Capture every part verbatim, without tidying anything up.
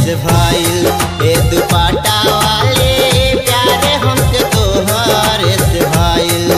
से भाईल ए दुपट्टा वाली प्यारे हमके तोहरे से भाईल।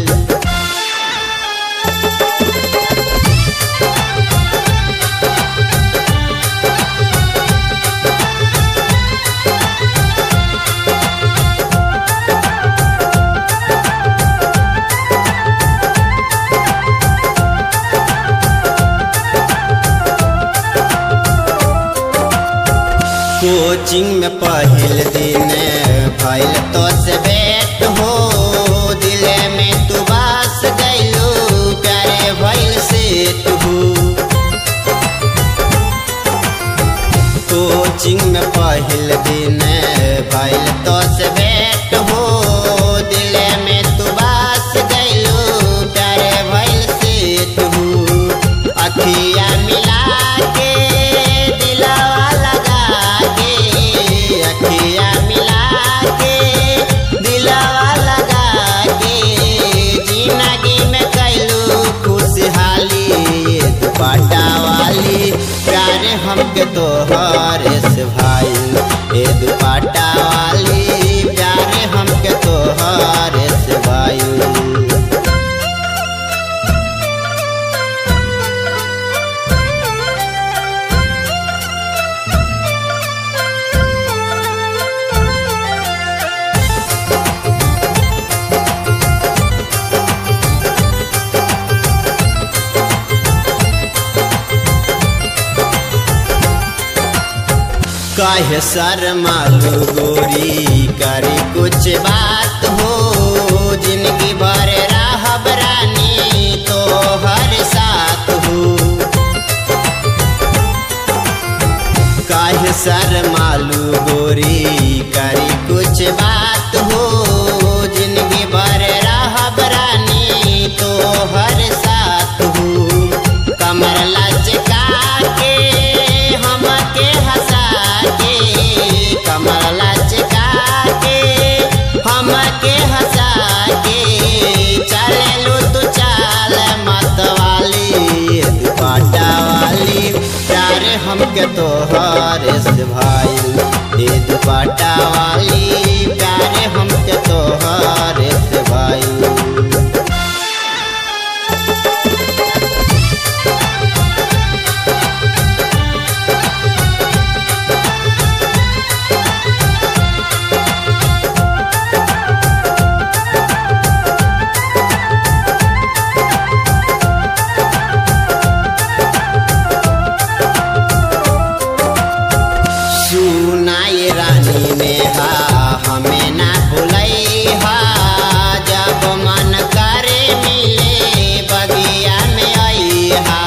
कोचिंग में पहल दिन भइल तो से भेंट हो, दिले में तू बस गइलू प्यारे भइल सेट हो। कोचिंग में पहल दिन भइल तो से भेंट हो, दिले में तू बस गइलू प्यारे भइल सेट हो। अखिया मिला के दिलवा लगा के, अखिया मिला के दिलवा लगा के, जिंदगी में कैलू खुशहाली दुपट्टा वाली प्यारे हमके तोहरे से भाईल ए दुपट्टा वाली प्यारे हमके तोहरे से भाईल। काहे शर्मालू गोरी करे कुछ बात हो, जिंदगी भर रहब रानी तो हर साथ हो। काहे शर्मालू गोरी करे कुछ बात हो, जिंदगी भर रहब रानी तो हर साथ हो। कमर लचका के हमके हंसा के, कमर लचका के हमके हंसा के, चलेलू तू चाल मत वाली दुपट्टा वाली प्यारे हमके तोहरे से भाईल ए दुपट्टा वाली प्यारे हमके तोहरे से भाईल। सुनाई रानी नेहा हमें ना भुलैहा, जब मन करे मिले बगिया में अइहा।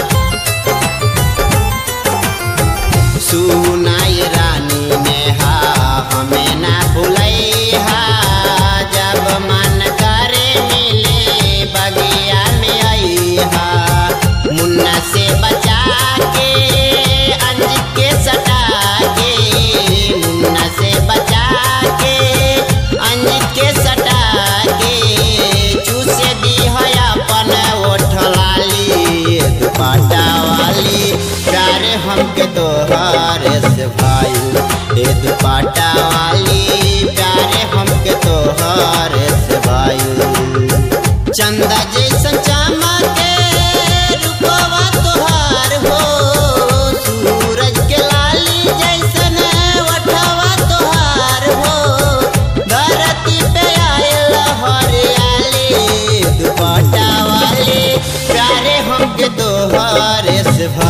सुनाई रानी नेहा हमें ना भुलैहा, जब मन करे मिले बगिया में अइहा। मुन्ना से बचा के अंजित के सटा के, मुन्ना से बचा के अंजित के सटा के, चूसे दी है अपन ओठ लाली दुपट्टा वाली प्यारे हमके तोहरे से भाईल ए दुपट्टा वाली प्यारे हमके तोहरे से भाईल। चंदा जैसन चमके रूपवा तोहार हो, सूरज के लाली जैसन वठवा तोहार हो, धरती पे आयल हरियाली दुपट्टा वाली प्यारे हमके तोहरे से भाईल।